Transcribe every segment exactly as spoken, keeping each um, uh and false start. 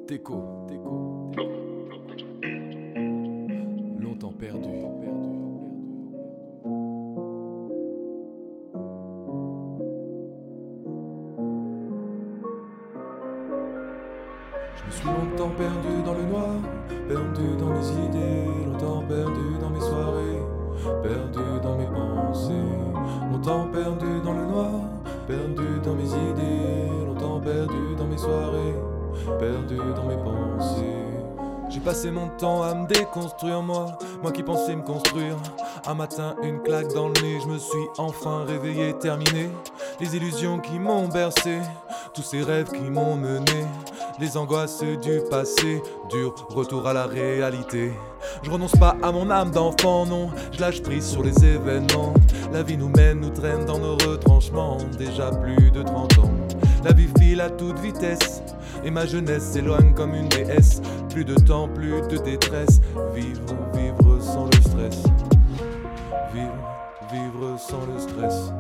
Déco, déco, longtemps perdu, perdu. Je me suis longtemps perdu dans le noir, perdu dans mes idées, longtemps perdu dans mes soirées, perdu dans mes pensées, longtemps perdu dans le noir, perdu dans mes idées, longtemps perdu dans mes soirées, perdu dans mes pensées. J'ai passé mon temps à me déconstruire, moi, moi qui pensais me construire. Un matin, une claque dans le nez, je me suis enfin réveillé, terminé. Les illusions qui m'ont bercé, tous ces rêves qui m'ont mené, les angoisses du passé, dur retour à la réalité. Je renonce pas à mon âme d'enfant, non, je lâche prise sur les événements. La vie nous mène, nous traîne dans nos retranchements, déjà plus de trente ans. La vie file à toute vitesse, et ma jeunesse s'éloigne comme une déesse. Plus de temps, plus de détresse, vivre, vivre sans le stress. Vivre, vivre sans le stress.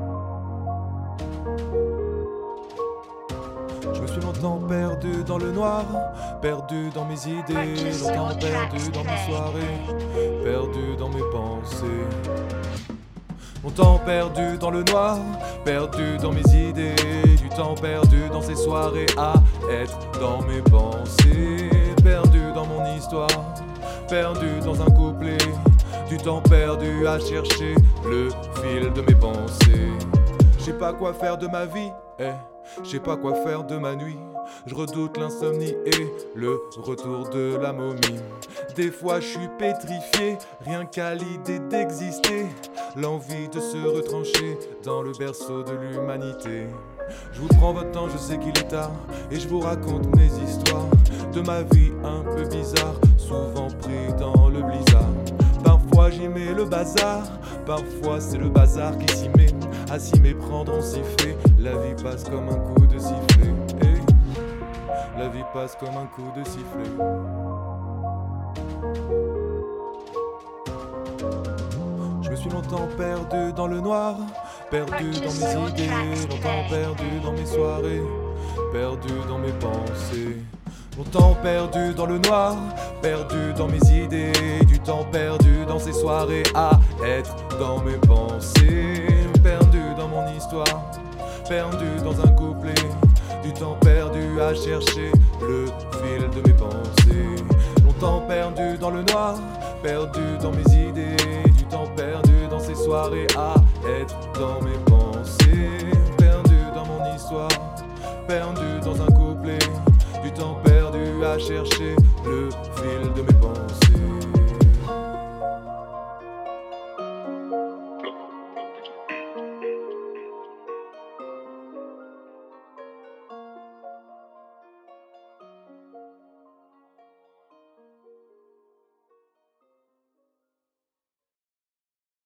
Je me suis longtemps perdu dans le noir, perdu dans mes idées, longtemps perdu dans mes soirées, perdu dans mes pensées. Longtemps perdu dans le noir, perdu dans mes idées, du temps perdu dans ces soirées à être dans mes pensées. Perdu dans mon histoire, perdu dans un couplet, du temps perdu à chercher le fil de mes pensées. Je sais pas quoi faire de ma vie, eh. Je sais pas quoi faire de ma nuit. Je redoute l'insomnie et le retour de la momie. Des fois je suis pétrifié, rien qu'à l'idée d'exister. L'envie de se retrancher dans le berceau de l'humanité. Je vous prends votre temps, je sais qu'il est tard, et je vous raconte mes histoires de ma vie un peu bizarre, souvent pris dans le blizzard. Parfois j'y mets le bazar, parfois c'est le bazar qui s'y met. À s'y méprendre on s'y fait, la vie passe comme un coup de sifflet. Hey, la vie passe comme un coup de sifflet. Je me suis longtemps perdu dans le noir, perdu dans mes idées, longtemps perdu dans mes soirées, perdu dans mes pensées. Longtemps perdu dans le noir, perdu dans mes idées, du temps perdu dans ces soirées à être dans mes pensées. Perdu dans mon histoire, perdu dans un couplet, du temps perdu à chercher le fil de mes pensées. Longtemps perdu dans le noir, perdu dans mes idées, du temps perdu dans ces soirées à être dans mes pensées. Perdu dans mon histoire, perdu dans un couplet, du temps perdu à chercher le fil de mes